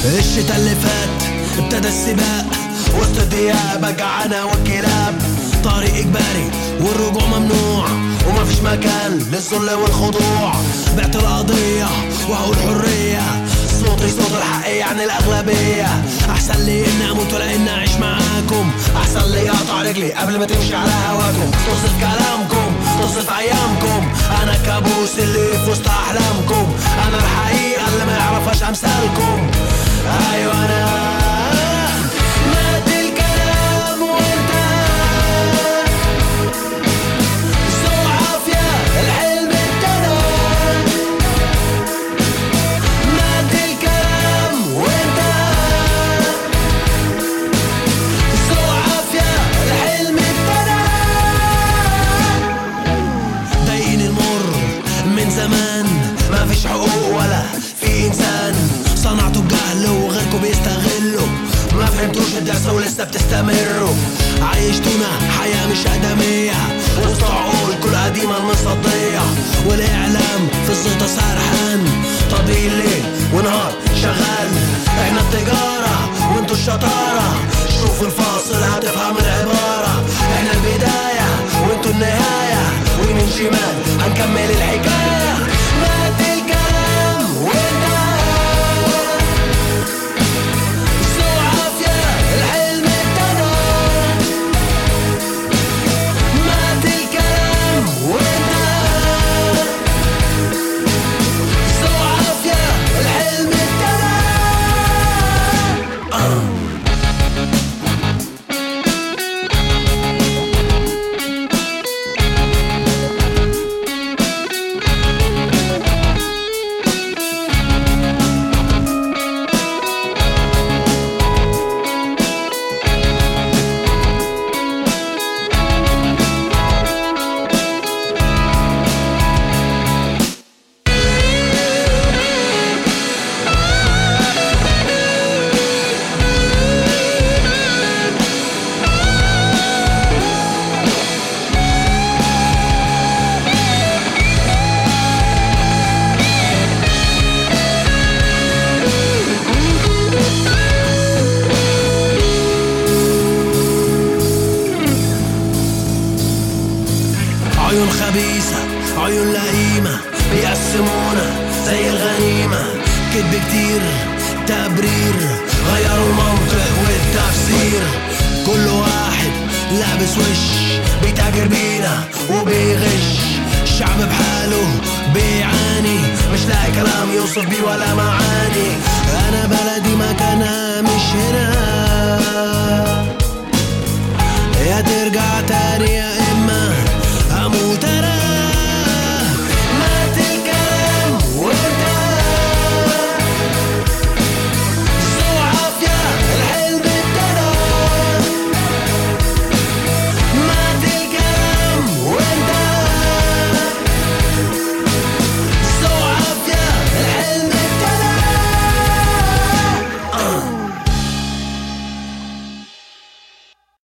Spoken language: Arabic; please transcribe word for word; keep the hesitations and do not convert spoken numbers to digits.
الشتا اللي فات ابتدى السباق وسط الديابة جعانة والكلاب. طريق إجباري والرجوع ممنوع ومفيش مكان للذل والخضوع. بعت القضية وهقول حرية، صوتي صوت الحق يعني الأغلبية. أحسن لي إني أموت ولا إني أعيش معاكم، أحسن لي أقطع رجلي قبل ما تمشي على هواكم. تصف كلامكم تصف أيامكم، أنا الكابوس اللي في وسط أحلامكم. أنا الحقيقة اللي ما يعرفهاش أمثالكم. أيوة أنا مات الكلام وانت ذو عافية الحلم ابتدى. مات الكلام وانت ذو عافية الحلم ابتدى. ضايقين المر من زمان، ما فيش حقوق ولا في إنسان. صنعتوا الجهل وغيركم بيستغلوا، ما فهمتوش الدرس ولسه بتستمروا. عيشتونا حياة مش آدمية وسط عقول كل قديمة المصدية. والإعلام في الزيطة سرحان، طبيعي ليل ونهار شغال. احنا التجارة وانتوا الشطارة، شوف الفاصل هتفهم العبارة. احنا البداية وانتوا النهاية، ويمين شمال هنكمل الحكاية. مات الكلام وانت عيون خبيثة عيون لئيمة بيقسمونا زي الغنيمة. كدب كتير تبرير، غيروا المنطق والتفسير. كل واحد لابس وش بيتاجر بينا وبيغش. الشعب بحاله بيعاني، مش لاقي كلام يوصف بيه ولا معاني. أنا بلد